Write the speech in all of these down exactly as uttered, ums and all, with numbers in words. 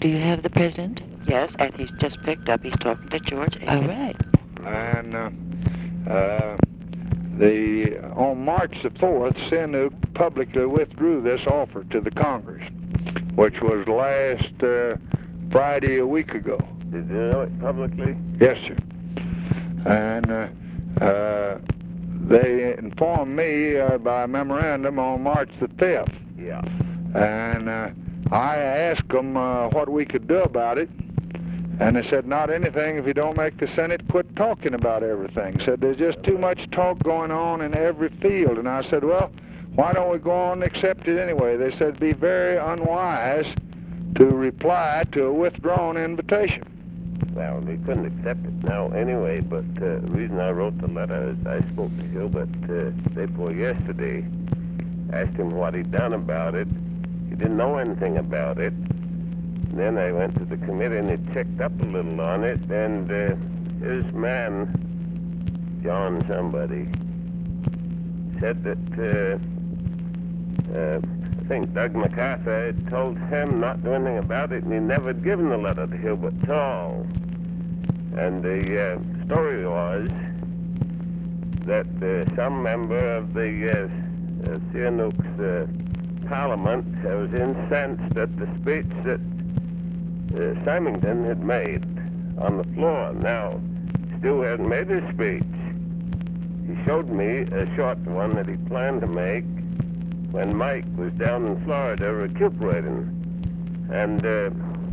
Do you have the president? Yes, and he's just picked up. He's talking to George Aiken. All right. And uh, uh, the on March the fourth, Sihanouk publicly withdrew this offer to the Congress, which was last uh, Friday a week ago. Did you know it publicly? Yes, sir. And uh, uh, they informed me uh, by memorandum on March the fifth. Yeah. And uh, I asked them uh, what we could do about it. And they said, not anything if you don't make the Senate quit talking about everything. Said, there's just too much talk going on in every field. And I said, well, why don't we go on and accept it anyway? They said, be very unwise to reply to a withdrawn invitation. Well, we couldn't accept it now anyway, but uh, the reason I wrote the letter is I spoke to Hubert uh, day before yesterday, asked him what he'd done about it. He didn't know anything about it. Then I went to the committee and he checked up a little on it, and uh, his man, John somebody, said that uh, uh, I think Doug MacArthur had told him not to do anything about it, and he never had given the letter to Hubert at all. And the uh, story was that uh, some member of the uh, uh, Sihanouk's uh, parliament was incensed at the speech that Uh, Symington had made on the floor. Now, Stu hadn't made his speech. He showed me a short one that he planned to make when Mike was down in Florida recuperating. And uh,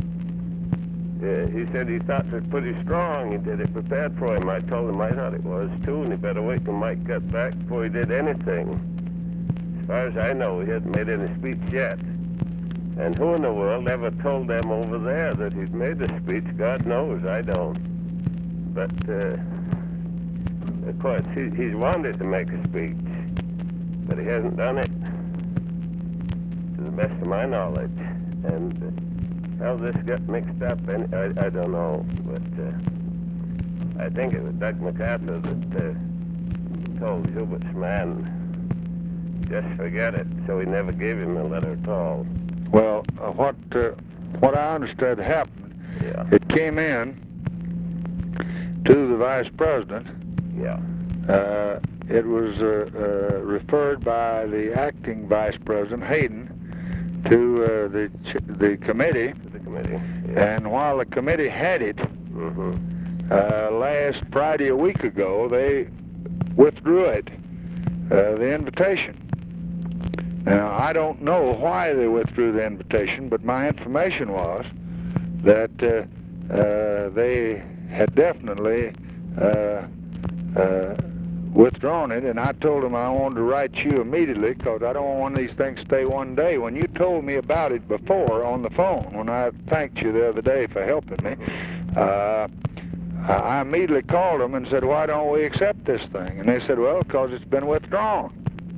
uh, he said he thought it was pretty strong. He did it prepared for him. I told him I thought it was too, and he better wait till Mike got back before he did anything. As far as I know, he hasn't made any speech yet. And who in the world ever told them over there that he'd made the speech? God knows, I don't. But, uh, of course, he, he's wanted to make a speech, but he hasn't done it, to the best of my knowledge. And uh, how this got mixed up, and I, I don't know. But uh, I think it was Doug MacArthur that uh, told Hubert's man, just forget it, so he never gave him a letter at all. Well, uh, what uh, what I understood happened, Yeah. it came in to the vice president. Yeah. Uh, it was uh, uh, referred by the acting vice president, Hayden, to uh, the ch the committee. To the committee. Yeah. And while the committee had it, Mm-hmm. uh, last Friday a week ago, they withdrew it, uh, the invitation. Now, I don't know why they withdrew the invitation, but my information was that uh, uh, they had definitely uh, uh, withdrawn it, and I told them I wanted to write you immediately because I don't want one of these things to stay one day. When you told me about it before on the phone, when I thanked you the other day for helping me, uh, I immediately called them and said, why don't we accept this thing? And they said, well, because it's been withdrawn.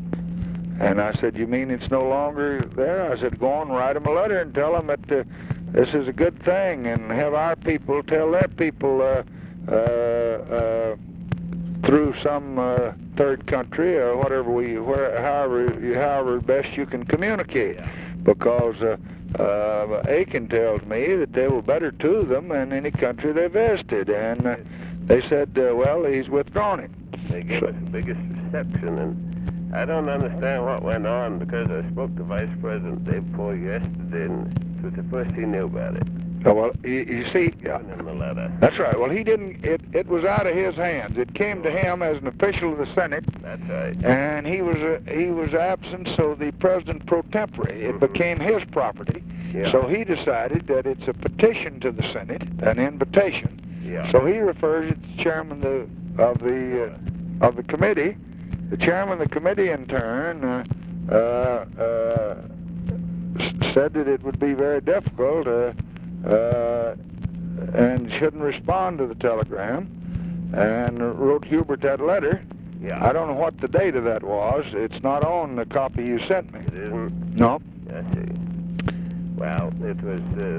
And I said, you mean it's no longer there? I said, go on, write them a letter and tell them that uh, this is a good thing, and have our people tell their people uh, uh, uh, through some uh, third country or whatever we, where, however, however best you can communicate. Because uh, uh, Aiken tells me that they were better to them than any country they visited, and uh, they said, uh, well, he's withdrawn it. They gave us the biggest reception, and I don't understand what went on, because I spoke to Vice President day before yesterday, and it was the first he knew about it. Oh, well, you, you see, yeah, In the letter. that's right. Well, he didn't, it, it was out of his hands. It came to him as an official of the Senate, That's right. and he was uh, he was absent, so the president pro tempore, it Mhm. became his property. Yeah. So he decided that it's a petition to the Senate, an invitation. Yeah. So he refers it to the chairman the, of the uh, of the committee. The chairman of the committee, in turn, uh, uh, uh, said that it would be very difficult uh, uh, and shouldn't respond to the telegram, and wrote Hubert that letter. Yeah. I don't know what the date of that was. It's not on the copy you sent me. It isn't? No. I see. Well, it was,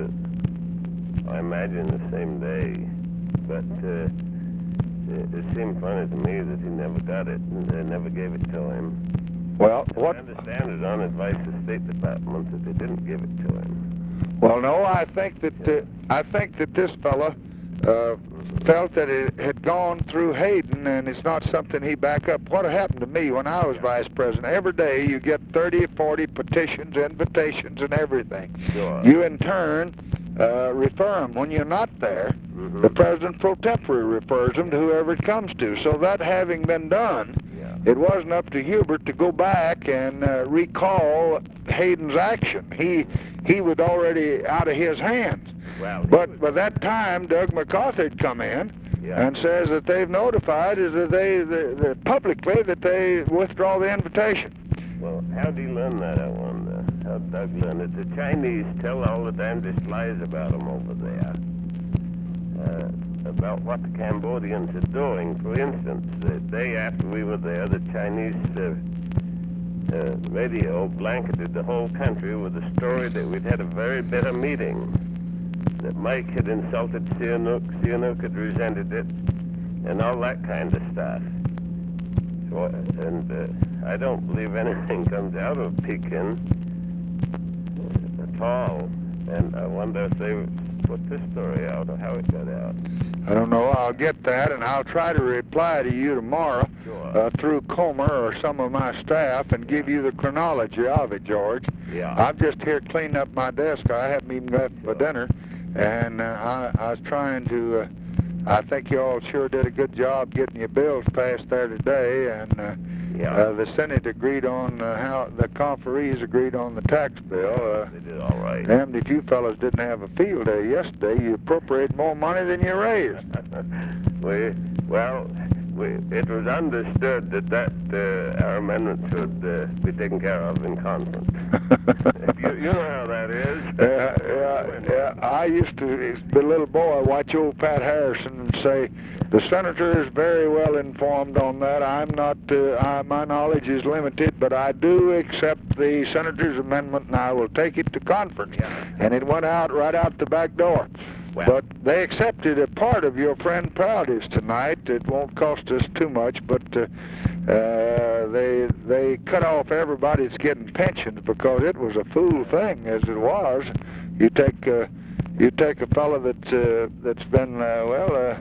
uh, I imagine, the same day, but uh, it, it seemed funny to me that he never got it, and they never gave it to him. Well, I what? understand it on advice of the State Department that they didn't give it to him. Well, no, I think that uh, I think that this fella uh, felt that it had gone through Hayden, and it's not something he back up. What happened to me when I was vice president? Every day you get thirty or forty petitions, invitations, and everything. Sure. You in turn uh, refer them. When you're not there, Mm-hmm. the president pro tempore refers them to whoever it comes to. So that having been done, Yeah. it wasn't up to Hubert to go back and uh, recall Hayden's action. He he was already out of his hands. Well, But by that time, Doug MacArthur had come in yeah. and says that they've notified is that they the, the publicly that they withdraw the invitation. Well, how do you learn that, I wonder? How Doug learned it? The Chinese tell all the damnedest lies about them over there. Uh, about what the Cambodians are doing. For instance, the day after we were there, the Chinese uh, uh, radio blanketed the whole country with the story that we'd had a very bitter meeting, that Mike had insulted Sihanouk, Sihanouk had resented it, and all that kind of stuff. So, and uh, I don't believe anything comes out of Pekin uh, at all, and I wonder if they put this story out or how it got out. I don't know. I'll get that, and I'll try to reply to you tomorrow Sure. uh, through Comer or some of my staff and give you the chronology of it, George. Yeah. I'm just here cleaning up my desk. I haven't even got my dinner, and uh, I, I was trying to. Uh, I think you all sure did a good job getting your bills passed there today, and uh, Yeah. uh, the Senate agreed on uh, how the conferees agreed on the tax bill. Uh, They did all right. damned if you fellas didn't have a field day yesterday. You appropriated more money than you raised. we, well, we, it was understood that that uh, our amendment should uh, be taken care of in conference. you, you know how that is. Yeah, yeah, yeah. I used to, as a little boy, watch old Pat Harrison and say, the senator is very well informed on that. I'm not, uh, I, my knowledge is limited, but I do accept the senator's amendment and I will take it to conference. Yeah. And it went out right out the back door. Well. But they accepted a part of your friend Proudy's tonight. It won't cost us too much, but uh, uh, they they cut off everybody that's getting pensions because it was a fool thing as it was. You take uh, you take a fellow that's uh, that's been uh, well. Uh,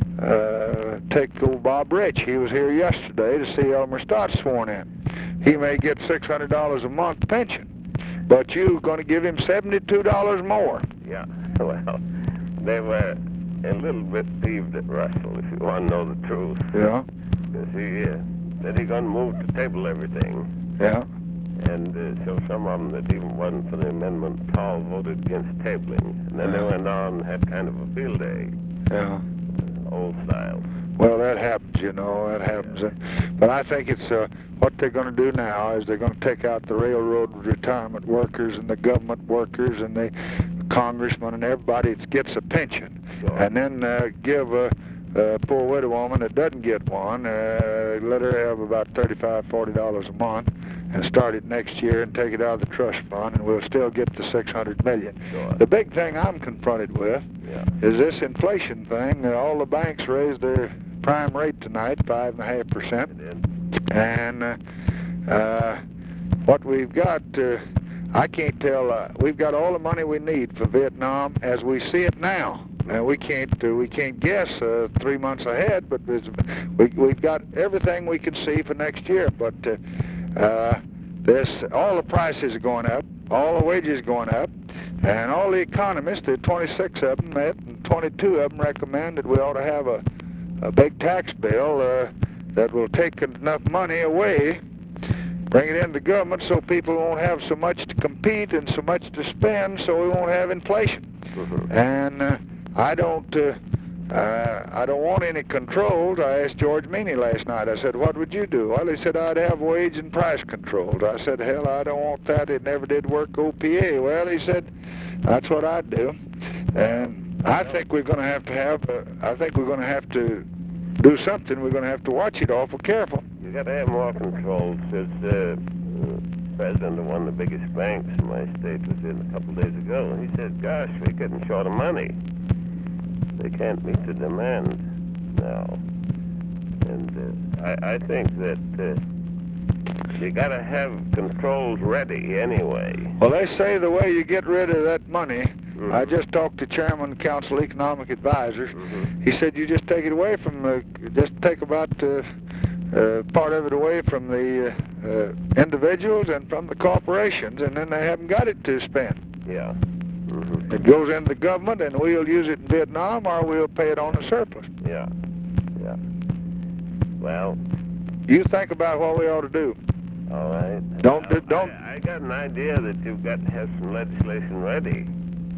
Uh, take old Bob Rich. He was here yesterday to see Elmer Stott sworn in. He may get six hundred dollars a month pension, but you're going to give him seventy-two dollars more. Yeah, well, they were a little bit peeved at Russell, if you want to know the truth. Yeah, Because he uh, said he going to move to table everything. yeah. And uh, so some of them that even wasn't for the amendment at all voted against tabling. And then they went on and had kind of a field day, Yeah. old style. Well, that happens, you know, that happens. But I think it's uh, what they're going to do now is they're going to take out the railroad retirement workers and the government workers and the congressmen and everybody that gets a pension, Sure. and then uh, give a, a poor widow woman that doesn't get one, uh, let her have about thirty-five, forty dollars a month, and start it next year and take it out of the trust fund, and we'll still get the six hundred million. Sure. The big thing I'm confronted with Yeah. is this inflation thing. Uh, all the banks raised their prime rate tonight, five and a half percent, And and uh, uh, what we've got, uh, I can't tell. Uh, we've got all the money we need for Vietnam as we see it now. And we can't uh, we can't guess uh, three months ahead, but there's, we we've got everything we can see for next year. But uh, uh, this all the prices are going up, all the wages are going up, and all the economists, there are twenty-six of them, met, and twenty-two of them recommend that we ought to have a, a big tax bill uh, that will take enough money away, bring it into the government so people won't have so much to compete and so much to spend, so we won't have inflation. Mhm. And uh, I don't, uh, uh, I don't want any controls. I asked George Meany last night. I said, "What would you do?" Well, he said, "I'd have wage and price controls." I said, "Hell, I don't want that. It never did work O P A." Well, he said, "That's what I'd do." And I think we're going to have to have. Uh, I think we're going to have to do something. We're going to have to watch it awful careful. You got to have more controls. There's uh, the president of one of the biggest banks in my state was in a couple of days ago, and he said, "Gosh, we're getting short of money. They can't meet the demand now." And uh, I, I think that uh, You gotta have controls ready anyway. Well, they say the way you get rid of that money, Mhm. I just talked to Chairman of the Council of Economic Advisors. Mhm. He said you just take it away from the, just take about uh, uh, part of it away from the uh, uh, individuals and from the corporations, and then they haven't got it to spend. Yeah. Mhm. It goes into the government, and we'll use it in Vietnam, or we'll pay it on the surplus. Yeah. Yeah. Well, You think about what we ought to do. all right. Don't- Well, don't- I, I got an idea that you've got to have some legislation ready,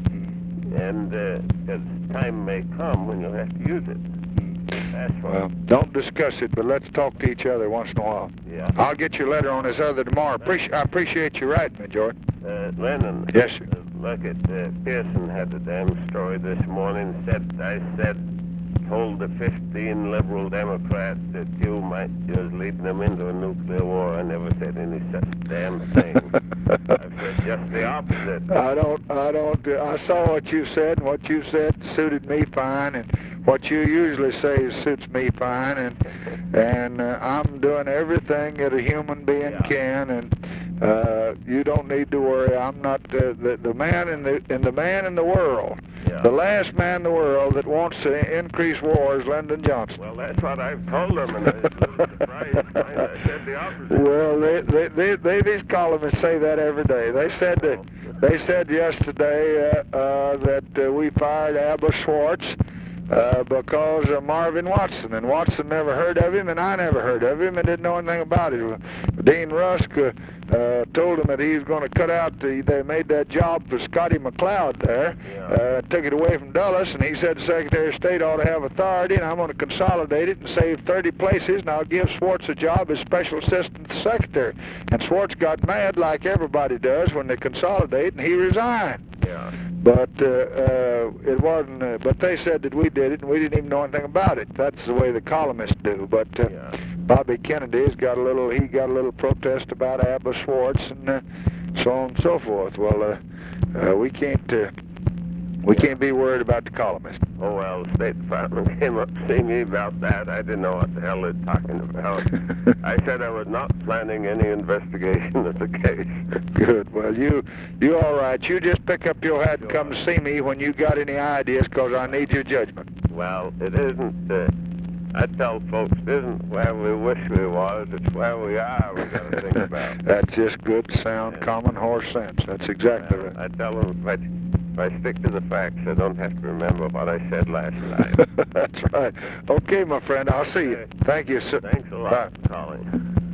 and because time may come when you'll have to use it. That's what. Well, don't discuss it, but let's talk to each other once in a while. Yeah. I'll get your letter on this other tomorrow. Appreci- I appreciate you writing me, George. Uh, Lennon. Yes, sir. Uh, look at uh, Pearson had the damn story this morning. Said I said told the fifteen liberal Democrats that you might just lead them into a nuclear war. I never said any such damn thing. I've said just the opposite. I don't, I don't, uh, I saw what you said, and what you said suited me fine, and what you usually say suits me fine, and, and uh, I'm doing everything that a human being Yeah. can, and uh, you don't need to worry. I'm not, uh, the, the man in the, and the man in the world, Yeah. the last man in the world that wants to increase war is Lyndon Johnson. Well, that's what I've told them, and I was a little surprised. I said the opposite. Well, they, they, they, they, these columnists say that every day. They said that, they said yesterday uh, uh, that uh, we fired Abba Schwartz uh, because of Marvin Watson, and Watson never heard of him, and I never heard of him, and didn't know anything about it. Dean Rusk uh, uh, told him that he was going to cut out the, they made that job for Scotty McLeod there, Yeah. uh, took it away from Dulles, and he said the Secretary of State ought to have authority, and I'm going to consolidate it and save thirty places, and I'll give Schwartz a job as Special Assistant to the Secretary. And Schwartz got mad like everybody does when they consolidate, and he resigned. Yeah. But uh, uh, it wasn't. Uh, but they said that we did it, and we didn't even know anything about it. That's the way the columnists do. But uh, Yeah. Bobby Kennedy's got a little. He got a little protest about Abba Schwartz and uh, so on and so forth. Well, uh, uh, we can't. Uh, we Yeah. can't be worried about the columnists. Oh, well, the State Department came up to see me about that. I didn't know what the hell they're talking about. I said I was not planning any investigation of the case. Good. Well, you you all right. You just pick up your hat and come to see me when you got any ideas, because I need your judgment. Well, it isn't, uh, I tell folks, it isn't where we wish we was, it's where we are we got to think about. That's just good, sound, common horse sense. That's exactly Well, right. I tell them if I, if I stick to the facts, I don't have to remember what I said last night. That's right. Okay, my friend, I'll see you. Thank you, sir. Thanks a lot Bye. for calling.